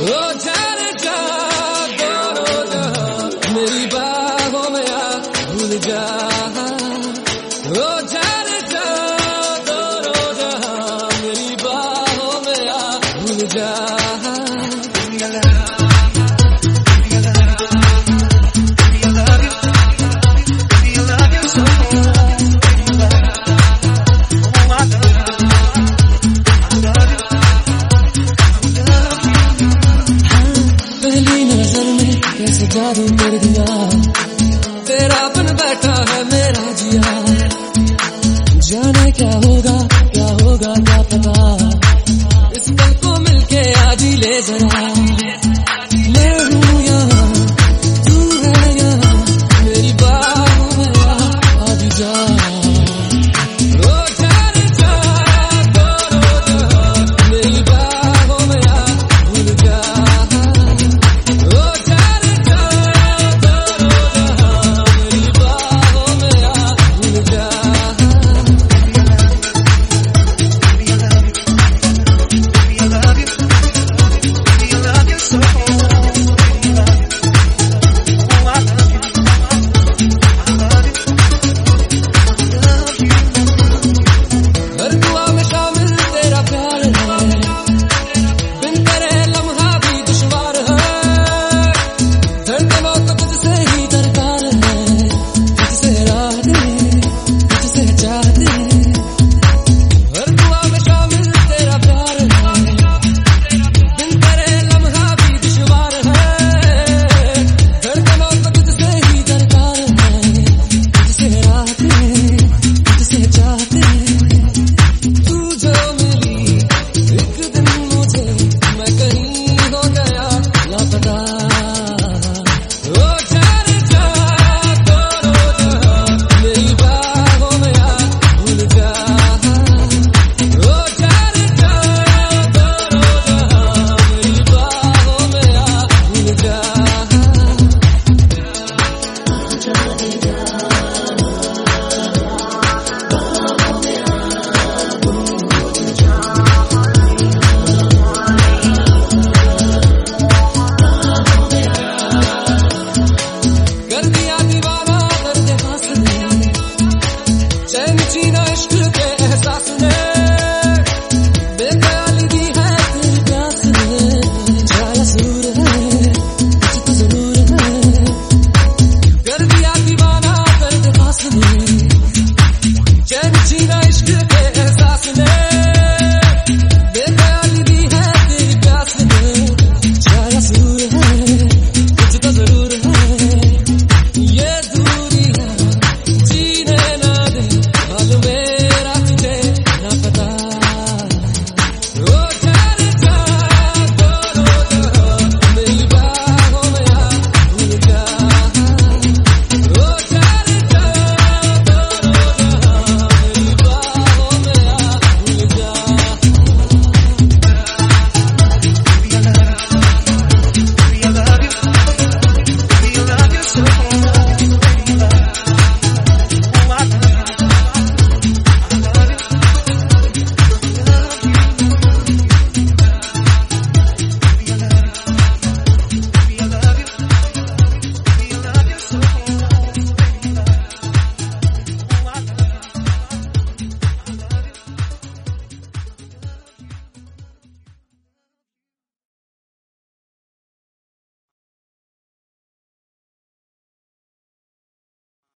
ओ जाने जा दोनों जहां मेरी बाहों में आ भूल जा। ओ जाने जा दोनों जहां मेरी बाहों में आ भूल जा। कैसे जादू कर दिया तेरा बन बैठा है मेरा जिया। जाने क्या होगा क्या पता इस पल को मिलके आज ही ले जरा। मैं हूँ यहाँ तू है यहाँ मेरी बाहों में आ भी जा।